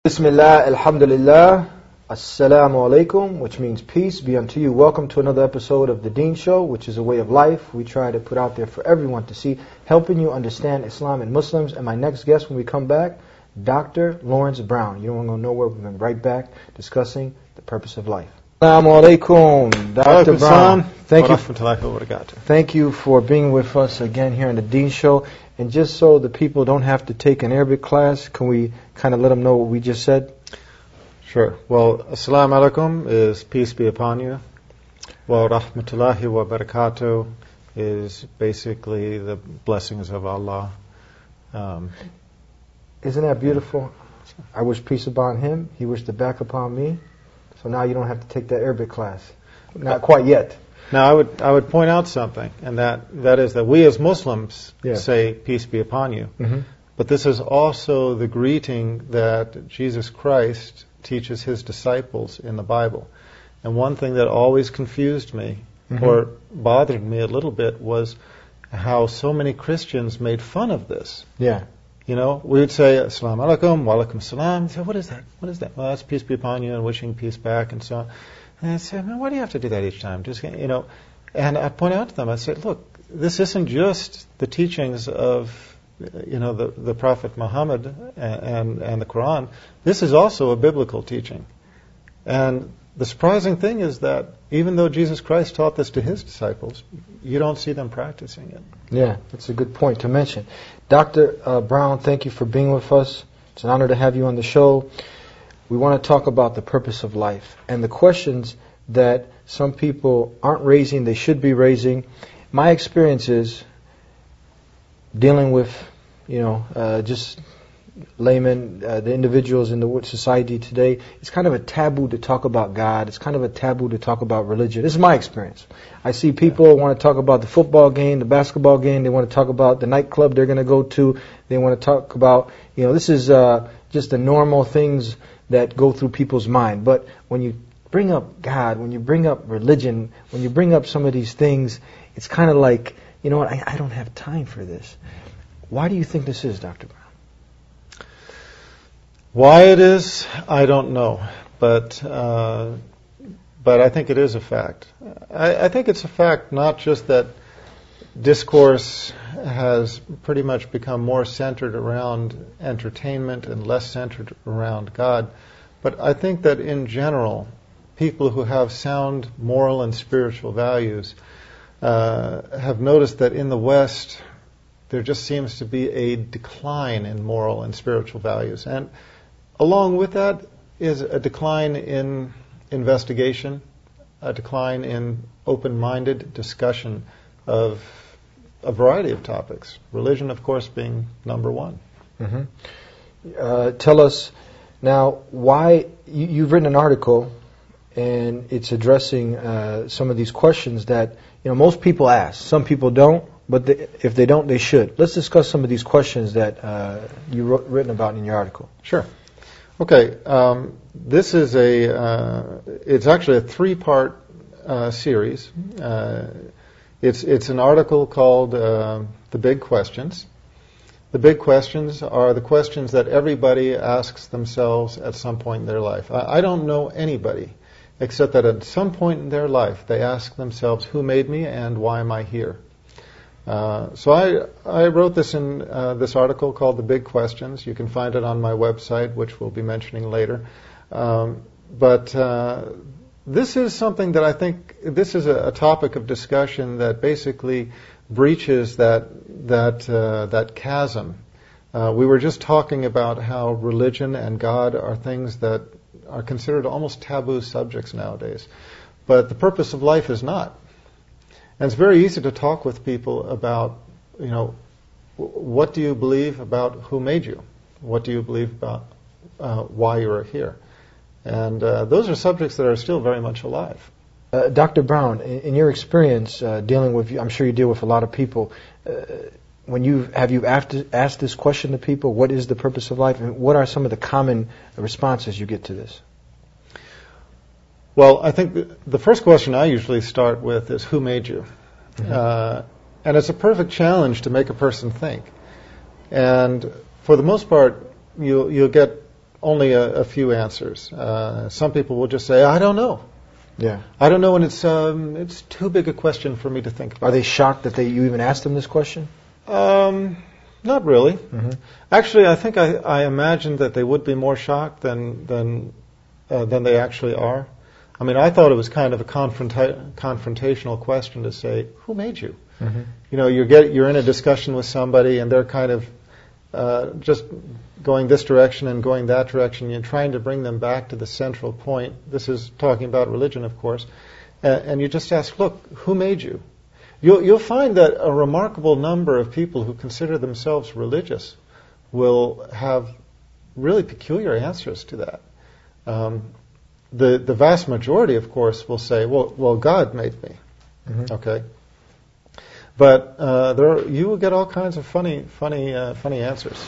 Bismillah, alhamdulillah, assalamu alaikum, which means peace be unto you. Welcome to another episode of The Deen Show, which is a way of life we try to put out there for everyone to see, helping you understand Islam and Muslims. And my next guest when we come back, Dr. Lawrence Brown. You don't want to go nowhere. We'll be right back discussing the purpose of life. Assalamu alaikum, Dr. Brown. Thank you for being with us again here on The Deen Show. And just so the people don't have to take an Arabic class, can we kind of let them know what we just said? Sure. Well, Assalamu alaikum is peace be upon you. Wa rahmatullahi wa barakatuh is basically the blessings of Allah. Isn't that beautiful? I wish peace upon him. He wished it back upon me. So now you don't have to take that Arabic class. Not quite yet. Now, I would point out something, and that is that we as Muslims say, peace be upon you. Mm-hmm. But this is also the greeting that Jesus Christ teaches his disciples in the Bible. And one thing that always confused me, or bothered me a little bit, was how so many Christians made fun of this. Yeah. You know, we would say, Assalamu alaikum, wa alaikum salam. Say, what is that? What is that? Well, that's peace be upon you and wishing peace back and so on. And I said, man, why do you have to do that each time? Just, you know, and I point out to them, I said, look, this isn't just the teachings of, you know, the Prophet Muhammad and the Quran. This is also a biblical teaching. And the surprising thing is that even though Jesus Christ taught this to his disciples, you don't see them practicing it. Yeah, that's a good point to mention. Dr. Brown, thank you for being with us. It's an honor to have you on the show. We want to talk about the purpose of life and the questions that some people aren't raising, they should be raising. My experience is dealing with, just laymen, the individuals in the society today. It's kind of a taboo to talk about God. It's kind of a taboo to talk about religion. This is my experience. I see people want to talk about the football game, the basketball game. They want to talk about the nightclub they're going to go to. They want to talk about, this is just the normal things that go through people's mind. But when you bring up God, when you bring up religion, when you bring up some of these things, it's kind of like, you know what, I don't have time for this. Why do you think this is, Dr. Brown? Why it is, I don't know. But I think it is a fact. I think it's a fact not just that discourse has pretty much become more centered around entertainment and less centered around God, but I think that in general, people who have sound moral and spiritual values have noticed that in the West there just seems to be a decline in moral and spiritual values. And along with that is a decline in investigation, a decline in open-minded discussion of a variety of topics. Religion, of course, being number one. Mm-hmm. Tell us now why you've written an article, and it's addressing some of these questions that most people ask. Some people don't, but if they don't, they should. Let's discuss some of these questions that you've written about in your article. Sure. Okay. This is it's actually a three-part series. It's an article called The Big Questions. The big questions are the questions that everybody asks themselves at some point in their life. I don't know anybody except that at some point in their life they ask themselves, who made me and why am I here? So I wrote this in this article called The Big Questions. You can find it on my website, which we'll be mentioning later. But this is something that I think, this is a topic of discussion that basically breaches that chasm. We were just talking about how religion and God are things that are considered almost taboo subjects nowadays. But the purpose of life is not. And it's very easy to talk with people about, what do you believe about who made you? What do you believe about why you are here? And those are subjects that are still very much alive. Dr. Brown, in your experience dealing with, I'm sure you deal with a lot of people, have you asked this question to people, what is the purpose of life? And what are some of the common responses you get to this? Well, I think the first question I usually start with is, who made you? Mm-hmm. And it's a perfect challenge to make a person think. And for the most part, you'll get only a few answers. Some people will just say, I don't know. Yeah. I don't know, and it's too big a question for me to think about. Are they shocked that you even asked them this question? Not really. Mm-hmm. Actually, I think I imagined that they would be more shocked than they actually are. I mean, I thought it was kind of a confrontational question to say, "Who made you?" Mm-hmm. You know, you're in a discussion with somebody, and they're kind of just going this direction and going that direction. You're trying to bring them back to the central point. This is talking about religion, of course. And you just ask, "Look, who made you?" You'll find that a remarkable number of people who consider themselves religious will have really peculiar answers to that. The vast majority, of course, will say, well, God made me. Mm-hmm. Okay. But you will get all kinds of funny answers.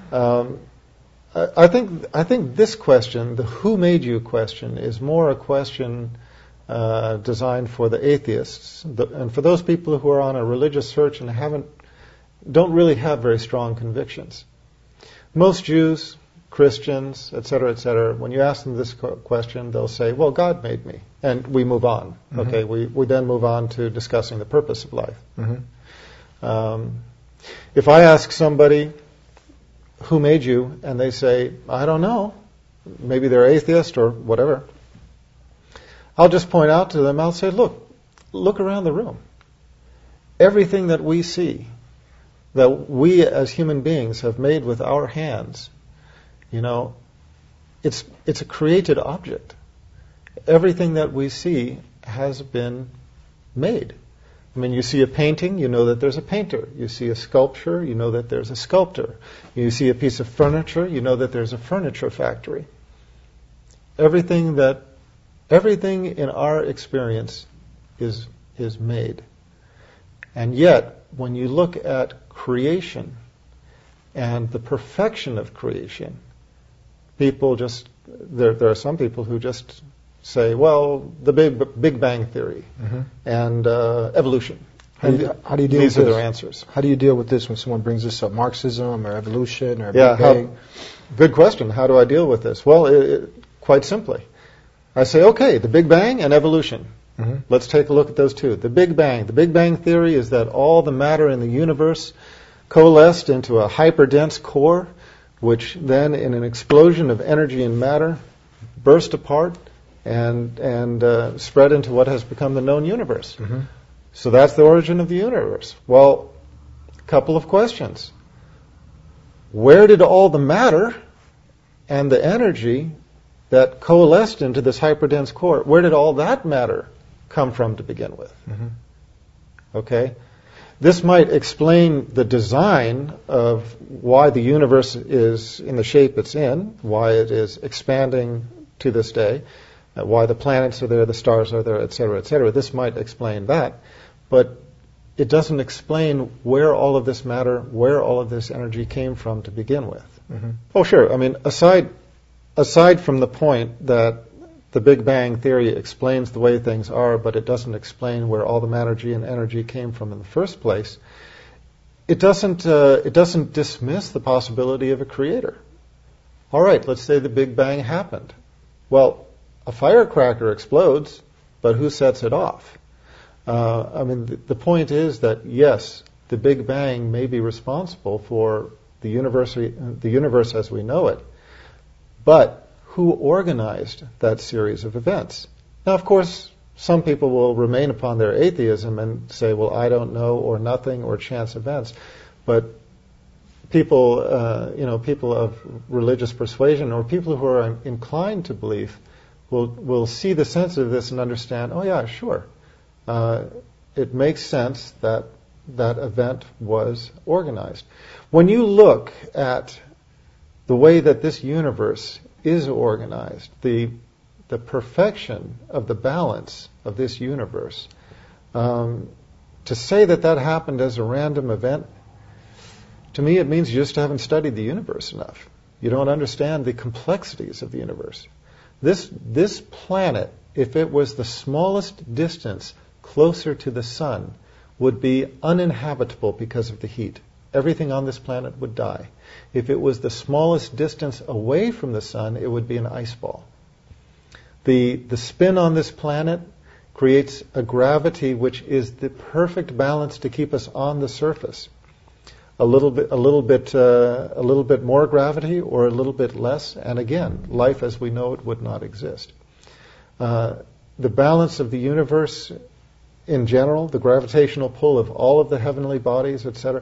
I think this question, the "who made you" question, is more a question designed for the atheists, and for those people who are on a religious search and don't really have very strong convictions. Most Jews, Christians, etc., when you ask them this question, they'll say, "Well, God made me," and we move on. Mm-hmm. Okay, we then move on to discussing the purpose of life. Mm-hmm. If I ask somebody, "Who made you?" and they say, "I don't know," maybe they're atheist or whatever, I'll just point out to them, I'll say, look around the room. Everything that we see, that we as human beings have made with our hands, you know, it's a created object. Everything that we see has been made. I mean, you see a painting, you know that there's a painter. You see a sculpture, you know that there's a sculptor. You see a piece of furniture, you know that there's a furniture factory. Everything in our experience is made. And yet, when you look at creation and the perfection of creation, there are some people who just say, well, the Big Bang Theory mm-hmm. and evolution. How do you deal These with are this? their answers. How do you deal with this when someone brings this up? Marxism or evolution or Big Bang? Good question. How do I deal with this? Well, quite simply. I say, okay, the Big Bang and evolution. Mm-hmm. Let's take a look at those two. The Big Bang Theory is that all the matter in the universe coalesced into a hyperdense core, which then, in an explosion of energy and matter, burst apart and spread into what has become the known universe. Mm-hmm. So that's the origin of the universe. Well, a couple of questions. Where did all the matter and the energy that coalesced into this hyperdense core, where did all that matter come from to begin with? Mm-hmm. Okay? This might explain the design of why the universe is in the shape it's in, why it is expanding to this day, why the planets are there, the stars are there, etc., etc. This might explain that, but it doesn't explain where all of this matter, where all of this energy came from to begin with. Mm-hmm. Oh, sure. I mean, aside from the point that the Big Bang Theory explains the way things are, but it doesn't explain where all the matter and energy came from in the first place, it doesn't dismiss the possibility of a creator. All right, let's say the Big Bang happened. Well, a firecracker explodes, but who sets it off? The point is that, yes, the Big Bang may be responsible for the universe as we know it, but who organized that series of events? Now, of course, some people will remain upon their atheism and say, well, I don't know, or nothing, or chance events. But people of religious persuasion, or people who are inclined to belief, will see the sense of this and understand, oh yeah, sure. It makes sense that that event was organized. When you look at the way that this universe is organized, the perfection of the balance of this universe, to say that happened as a random event, to me it means you just haven't studied the universe enough. You don't understand the complexities of the universe. This planet, if it was the smallest distance closer to the sun, would be uninhabitable because of the heat. Everything on this planet would die. If it was the smallest distance away from the sun, it would be an ice ball. The spin on this planet creates a gravity which is the perfect balance to keep us on the surface. A little bit more gravity or a little bit less, and again, life as we know it would not exist. The balance of the universe in general, the gravitational pull of all of the heavenly bodies, etc.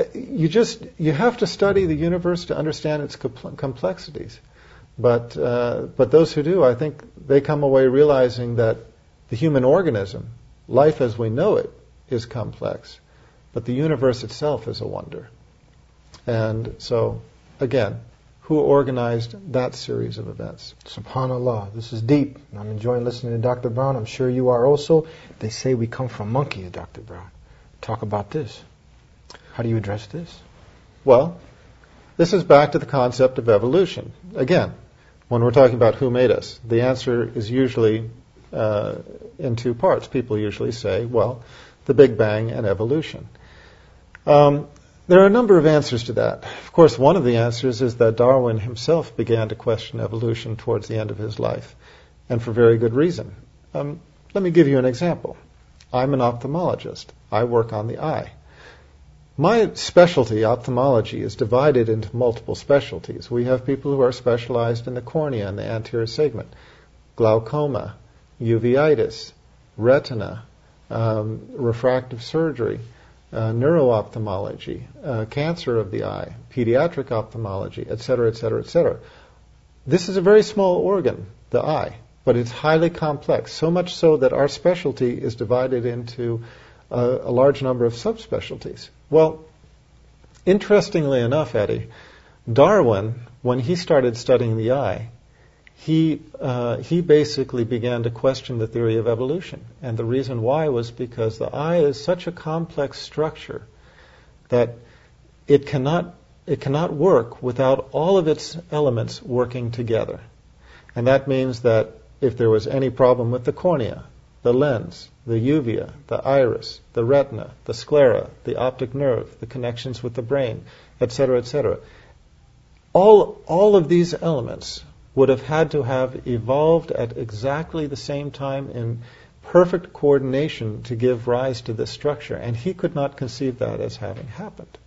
You have to study the universe to understand its complexities. But those who do, I think they come away realizing that the human organism, life as we know it, is complex. But the universe itself is a wonder. And so, again, who organized that series of events? SubhanAllah. This is deep. I'm enjoying listening to Dr. Brown. I'm sure you are also. They say we come from monkeys, Dr. Brown. Talk about this. How do you address this? Well, this is back to the concept of evolution. Again, when we're talking about who made us, the answer is usually in two parts. People usually say, well, the Big Bang and evolution. There are a number of answers to that. Of course, one of the answers is that Darwin himself began to question evolution towards the end of his life, and for very good reason. Let me give you an example. I'm an ophthalmologist. I work on the eye. My specialty, ophthalmology, is divided into multiple specialties. We have people who are specialized in the cornea and the anterior segment, glaucoma, uveitis, retina, refractive surgery, neuro-ophthalmology, cancer of the eye, pediatric ophthalmology, etc., etc., etc. This is a very small organ, the eye, but it's highly complex, so much so that our specialty is divided into a large number of subspecialties. Well, interestingly enough, Eddie, Darwin, when he started studying the eye, he basically began to question the theory of evolution. And the reason why was because the eye is such a complex structure that it cannot work without all of its elements working together. And that means that if there was any problem with the cornea, the lens, the uvea, the iris, the retina, the sclera, the optic nerve, the connections with the brain, etc., etc., all of these elements would have had to have evolved at exactly the same time in perfect coordination to give rise to this structure, and he could not conceive that as having happened.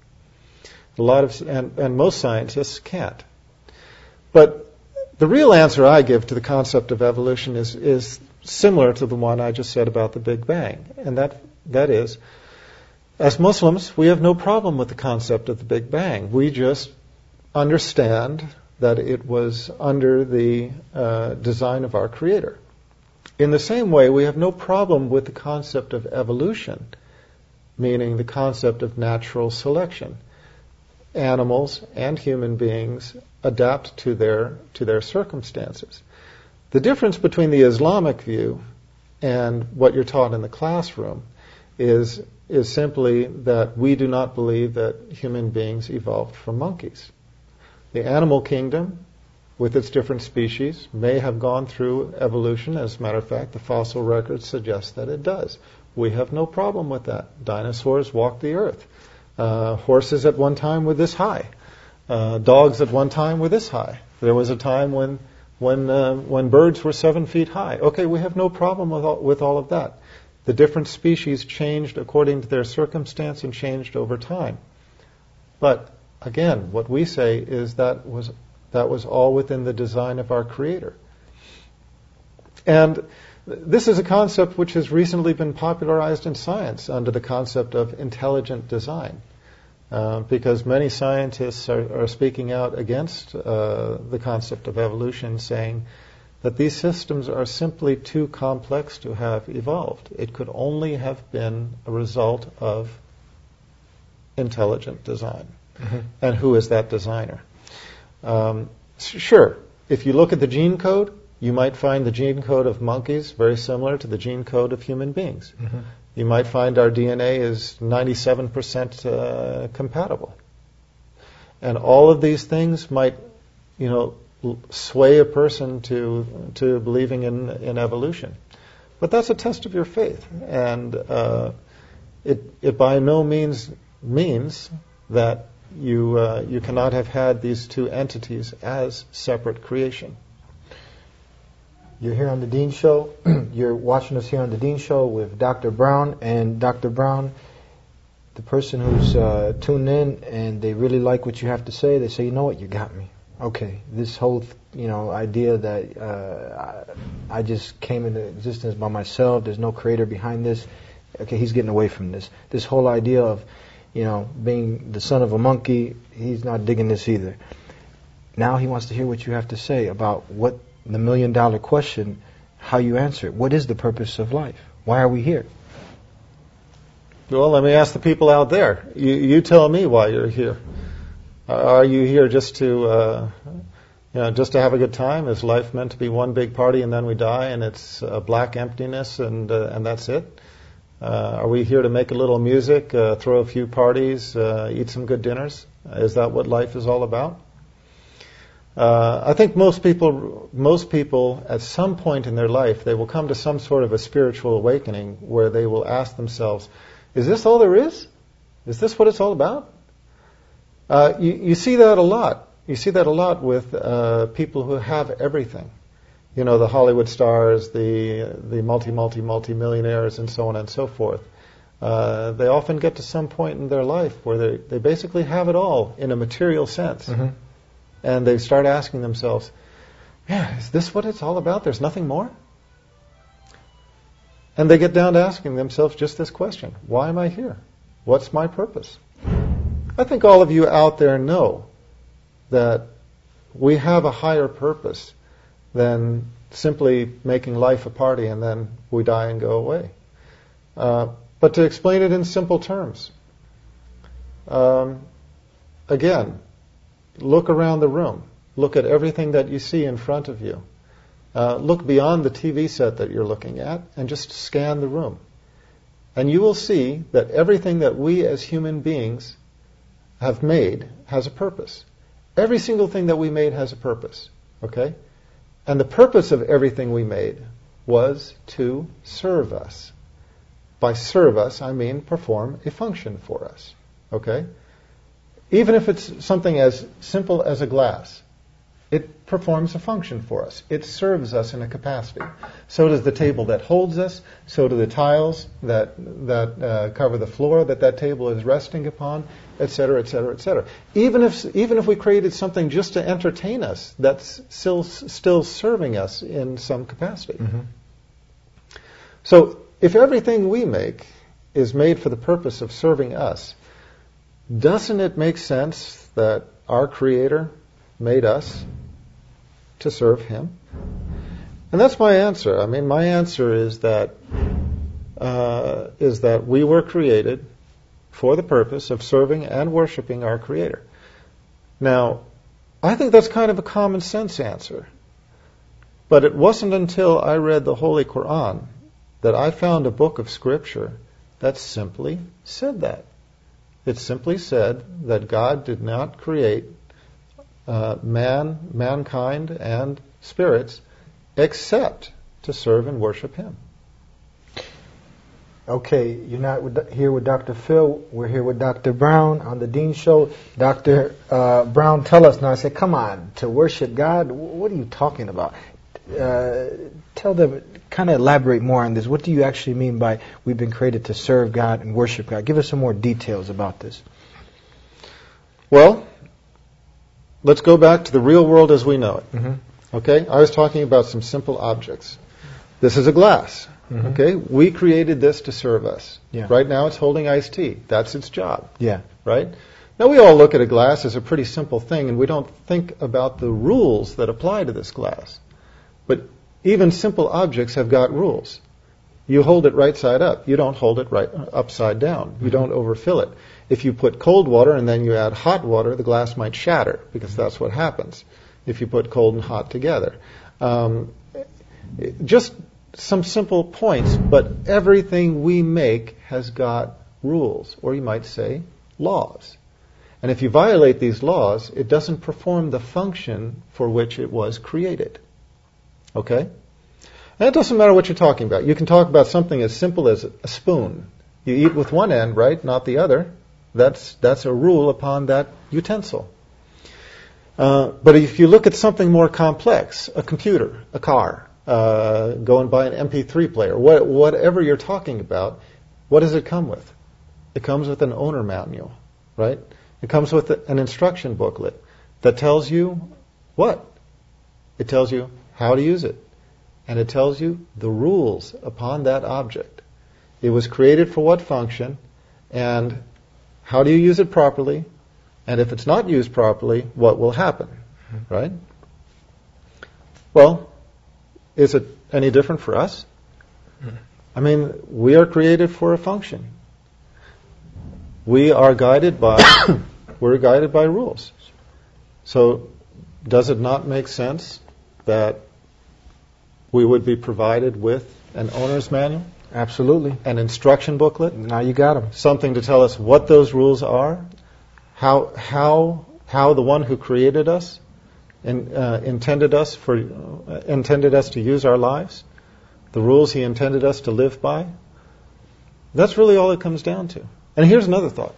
And most scientists can't. But the real answer I give to the concept of evolution is similar to the one I just said about the Big Bang, and that is, as Muslims, we have no problem with the concept of the Big Bang. We just understand that it was under the design of our Creator. In the same way, we have no problem with the concept of evolution, meaning the concept of natural selection. Animals and human beings adapt to their circumstances. The difference between the Islamic view and what you're taught in the classroom is simply that we do not believe that human beings evolved from monkeys. The animal kingdom, with its different species, may have gone through evolution. As a matter of fact, the fossil record suggests that it does. We have no problem with that. Dinosaurs walked the earth. Horses at one time were this high. Dogs at one time were this high. There was a time when birds were 7 feet high. Okay, we have no problem with all of that. The different species changed according to their circumstance and changed over time. But again, what we say is that was all within the design of our Creator. And this is a concept which has recently been popularized in science under the concept of intelligent design, because many scientists are speaking out against the concept of evolution, saying that these systems are simply too complex to have evolved. It could only have been a result of intelligent design. Mm-hmm. And who is that designer? Sure, if you look at the gene code, you might find the gene code of monkeys very similar to the gene code of human beings. Mm-hmm. You might find our DNA is 97% compatible. And all of these things might, sway a person to believing in evolution. But that's a test of your faith. And it by no means that you cannot have had these two entities as separate creation. You're here on the Dean Show. You're watching us here on the Dean Show with Dr. Brown. And Dr. Brown, the person who's tuned in and they really like what you have to say, they say, you know what, you got me. Okay, this whole idea that I just came into existence by myself, there's no creator behind this. Okay, he's getting away from this. This whole idea of, being the son of a monkey, he's not digging this either. Now he wants to hear what you have to say about what the $1 million question, how you answer it. What is the purpose of life? Why are we here? Well, let me ask the people out there. You tell me why you're here. Are you here just to have a good time? Is life meant to be one big party and then we die and it's a black emptiness and that's it? Are we here to make a little music, throw a few parties, eat some good dinners? Is that what life is all about? I think most people at some point in their life, they will come to some sort of a spiritual awakening where they will ask themselves, is this all there is? Is this what it's all about? You see that a lot. You see that a lot with people who have everything. The Hollywood stars, the multi-millionaires, and so on and so forth. They often get to some point in their life where they basically have it all in a material sense. Mm-hmm. And they start asking themselves, yeah, is this what it's all about? There's nothing more? And they get down to asking themselves just this question: why am I here? What's my purpose? I think all of you out there know that we have a higher purpose than simply making life a party and then we die and go away. But to explain it in simple terms, again, look around the room. Look at everything that you see in front of you. Look beyond the TV set that you're looking at and just scan the room. And you will see that everything that we as human beings have made has a purpose. Every single thing that we made has a purpose. Okay? And the purpose of everything we made was to serve us. By serve us, I mean perform a function for us. Okay? Even if it's something as simple as a glass, it performs a function for us. It serves us in a capacity. So does the table that holds us. So do the tiles that cover the floor that table is resting upon, etc., etc., etc. Even if we created something just to entertain us, that's still serving us in some capacity. Mm-hmm. So if everything we make is made for the purpose of serving us, doesn't it make sense that our Creator made us to serve Him? And that's my answer. I mean, my answer is that we were created for the purpose of serving and worshiping our Creator. Now, I think that's kind of a common sense answer. But it wasn't until I read the Holy Quran that I found a book of Scripture that simply said that. It simply said that God did not create mankind, and spirits except to serve and worship Him. Okay, you're not here with Dr. Phil. We're here with Dr. Brown on the Dean Show. Dr. Brown, tell us now. I said, come on, to worship God? What are you talking about? Tell them, kind of elaborate more on this. What do you actually mean by we've been created to serve God and worship God? Give us some more details about this. Well, let's go back to the real world as we know it. Mm-hmm. Okay? I was talking about some simple objects. This is a glass. Mm-hmm. Okay? We created this to serve us. Yeah. Right now it's holding iced tea. That's its job. Yeah. Right? Now we all look at a glass as a pretty simple thing and we don't think about the rules that apply to this glass. But even simple objects have got rules. You hold it right side up. You don't hold it right upside down. You don't overfill it. If you put cold water and then you add hot water, the glass might shatter because that's what happens if you put cold and hot together. Just some simple points, but everything we make has got rules, or you might say laws. And if you violate these laws, it doesn't perform the function for which it was created. Okay? And it doesn't matter what you're talking about. You can talk about something as simple as a spoon. You eat with one end, right? Not the other. That's a rule upon that utensil. But if you look at something more complex, a computer, a car, go and buy an MP3 player, whatever you're talking about, what does it come with? It comes with an owner manual, right? It comes with an instruction booklet that tells you what? It tells you how to use it. And it tells you the rules upon that object. It was created for what function, and how do you use it properly? And if it's not used properly, what will happen, right? Well, is it any different for us? I mean, we are created for a function. We are guided by rules. So, does it not make sense that we would be provided with an owner's manual? Absolutely. An instruction booklet? Now you got them. Something to tell us what those rules are, how the one who created us intended us to use our lives, the rules he intended us to live by. That's really all it comes down to. And here's another thought.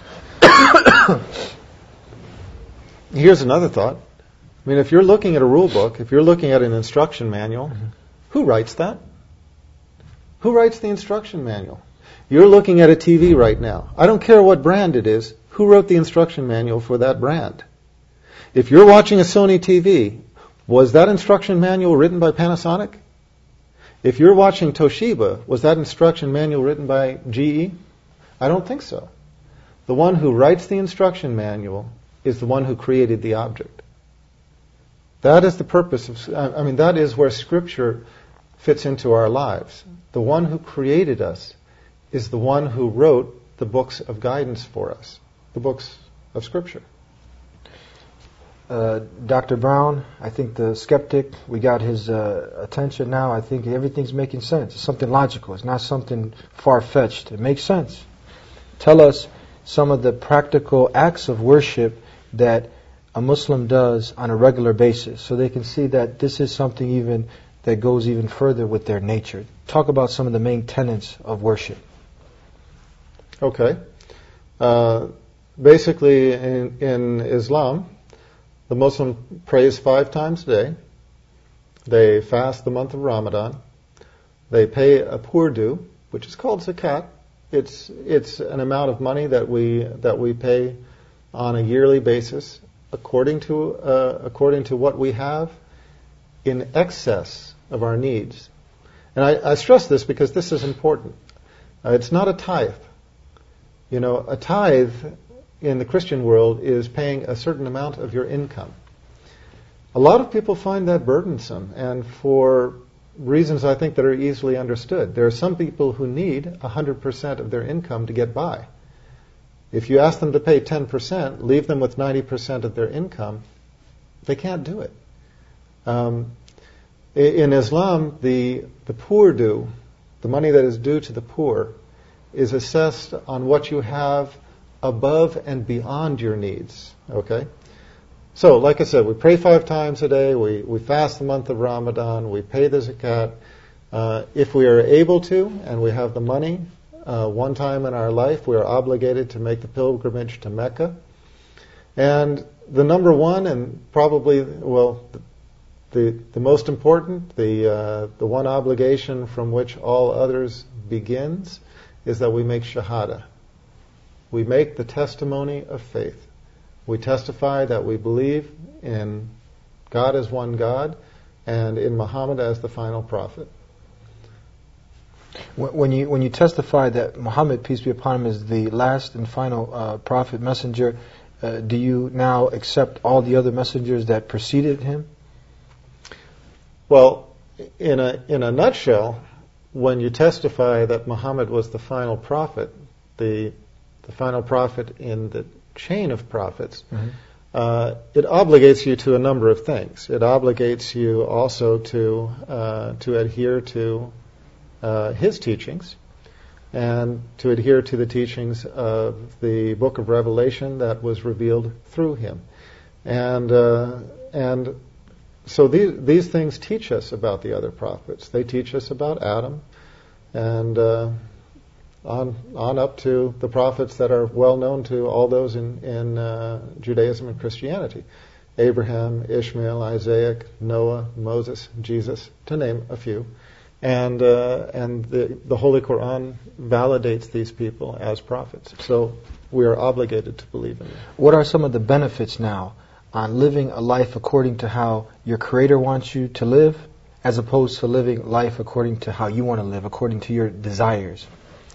I mean, if you're looking at a rule book, if you're looking at an instruction manual, who writes that? Who writes the instruction manual? You're looking at a TV right now. I don't care what brand it is. Who wrote the instruction manual for that brand? If you're watching a Sony TV, was that instruction manual written by Panasonic? If you're watching Toshiba, was that instruction manual written by GE? I don't think so. The one who writes the instruction manual is the one who created the object. That is the purpose of, that is where Scripture fits into our lives. The one who created us is the one who wrote the books of guidance for us, the books of Scripture. Dr. Brown, I think the skeptic, we got his attention now. I think everything's making sense. It's something logical. It's not something far-fetched. It makes sense. Tell us some of the practical acts of worship that a Muslim does on a regular basis, so they can see that this is something even that goes even further with their nature. Talk about some of the main tenets of worship. Okay. Basically, in Islam, the Muslim prays 5 times a day. They fast the month of Ramadan. They pay a poor due, which is called zakat. It's an amount of money that we pay on a yearly basis according to what we have in excess of our needs. And I stress this because this is important. It's not a tithe. You know, a tithe in the Christian world is paying a certain amount of your income. A lot of people find that burdensome, and for reasons I think that are easily understood. There are some people who need 100% of their income to get by. If you ask them to pay 10%, leave them with 90% of their income, they can't do it. In Islam, the poor due, the money that is due to the poor, is assessed on what you have above and beyond your needs. Okay? So, like I said, we pray 5 times a day, we fast the month of Ramadan, we pay the zakat. If we are able to, and we have the money, one time in our life, we are obligated to make the pilgrimage to Mecca. And the number one, and probably, the most important, the one obligation from which all others begins, is that we make shahada. We make the testimony of faith. We testify that we believe in God as one God and in Muhammad as the final prophet. When you testify that Muhammad, peace be upon him, is the last and final prophet messenger, do you now accept all the other messengers that preceded him? Well, in a nutshell, when you testify that Muhammad was the final prophet, the final prophet in the chain of prophets, it obligates you to a number of things. It obligates you also to adhere to his teachings and to adhere to the teachings of the book of Revelation that was revealed through him. And so these things teach us about the other prophets. They teach us about Adam, and on up to the prophets that are well known to all those in Judaism and Christianity. Abraham, Ishmael, Isaac, Noah, Moses, Jesus, to name a few. And the Holy Quran validates these people as prophets. So we are obligated to believe in them. What are some of the benefits now on living a life according to how your Creator wants you to live, as opposed to living life according to how you want to live, according to your desires?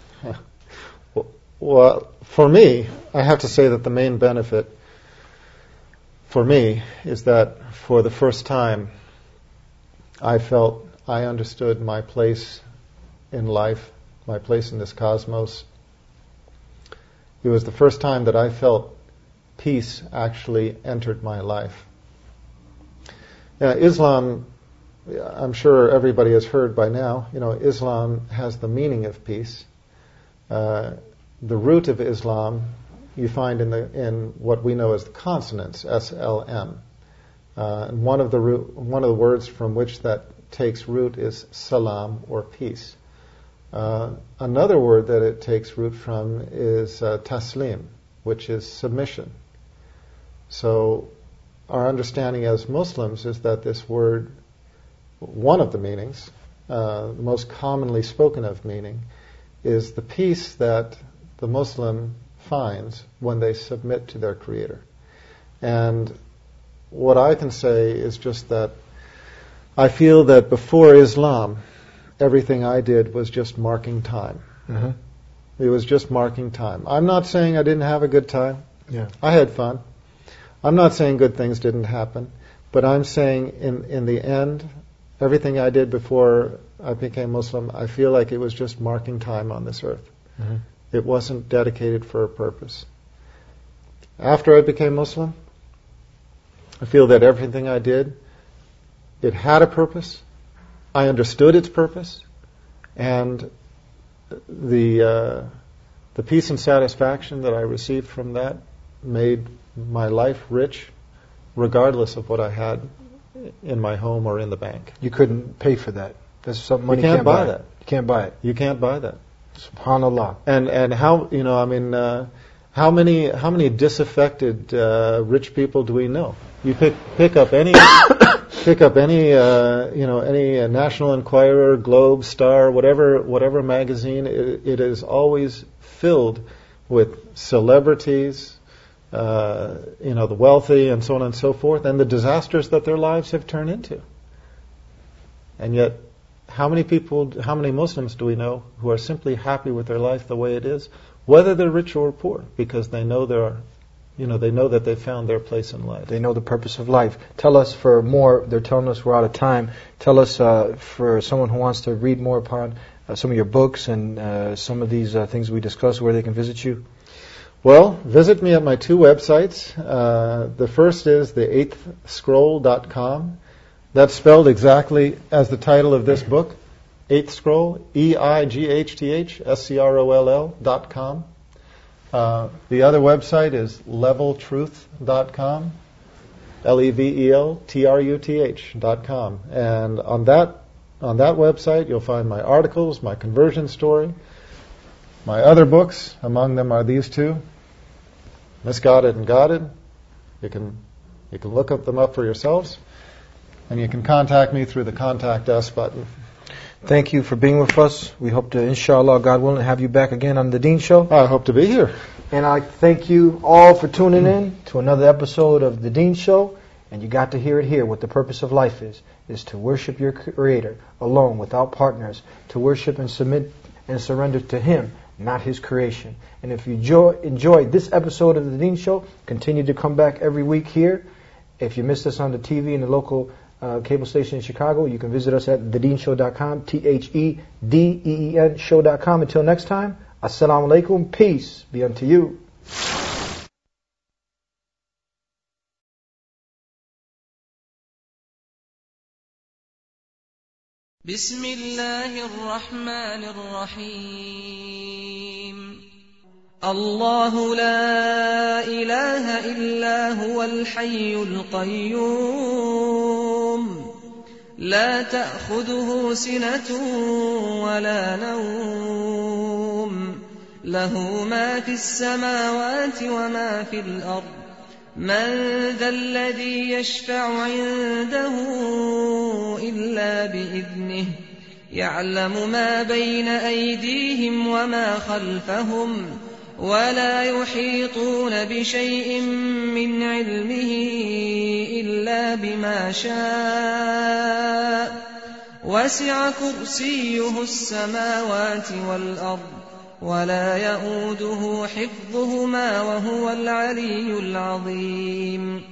Well, for me, I have to say that the main benefit for me is that for the first time I felt I understood my place in life, my place in this cosmos. It was the first time that I felt peace actually entered my life. Now, Islam, I'm sure everybody has heard by now, Islam has the meaning of peace. The root of Islam you find in what we know as the consonants, SLM. And one of the words from which that takes root is salam, or peace. Another word that it takes root from is taslim, which is submission. So our understanding as Muslims is that this word, one of the meanings, the most commonly spoken of meaning, is the peace that the Muslim finds when they submit to their Creator. And what I can say is just that I feel that before Islam, everything I did was just marking time. Mm-hmm. It was just marking time. I'm not saying I didn't have a good time. Yeah. I had fun. I'm not saying good things didn't happen. But I'm saying in the end, everything I did before I became Muslim, I feel like it was just marking time on this earth. Mm-hmm. It wasn't dedicated for a purpose. After I became Muslim, I feel that everything I did, it had a purpose. I understood its purpose, and the peace and satisfaction that I received from that made my life rich, regardless of what I had in my home or in the bank. You couldn't pay for that. That's something money You can't buy buy. that. You can't buy it. You can't buy that. SubhanAllah. And how many disaffected rich people do we know? You pick up any any National Enquirer, Globe, Star, whatever magazine. It is always filled with celebrities, the wealthy, and so on and so forth, and the disasters that their lives have turned into. And yet, how many Muslims do we know who are simply happy with their life the way it is, whether they're rich or poor, because they know they know that they found their place in life. They know the purpose of life. Tell us for more. They're telling us we're out of time. Tell us for someone who wants to read more upon some of your books and some of these things we discussed, where they can visit you. Well, visit me at my two websites. The first is the8thscroll.com. That's spelled exactly as the title of this book, 8th Scroll, EIGHTHSCROLL.com. The other website is leveltruth.com, LEVELTRUTH.com. And on that website you'll find my articles, my conversion story, my other books. Among them are these two, Misguided and Guided. You can look them up for yourselves. And you can contact me through the Contact Us button. Thank you for being with us. We hope to, inshallah, God willing, have you back again on The Deen Show. I hope to be here. And I thank you all for tuning in to another episode of The Deen Show. And you got to hear it here. What the purpose of life is to worship your Creator alone, without partners, to worship and submit and surrender to Him, not His creation. And if you enjoyed this episode of The Deen Show, continue to come back every week here. If you missed us on the TV in the local cable station in Chicago, you can visit us at thedeenshow.com, THEDEEN show.com. Until next time, assalamu alaikum, peace be unto you. Bismillahir Rahmanir Rahim. الله لا إله إلا هو الحي القيوم لا تأخذه سنة ولا نوم له ما في السماوات وما في الأرض من ذا الذي يشفع عنده إلا بإذنه يعلم ما بين أيديهم وما خلفهم ولا يحيطون بشيء من علمه إلا بما شاء وسع كرسيه السماوات والأرض ولا يئوده حفظهما وهو العلي العظيم